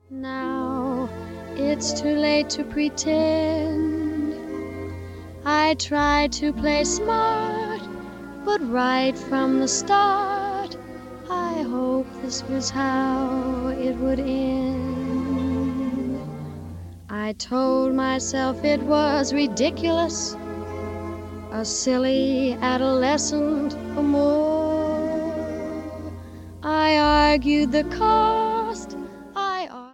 Now it's too late to pretend. I tried to play smart, but right from the start, I hoped this was how it would end. I told myself it was ridiculous, a silly adolescent amour. I argued the cards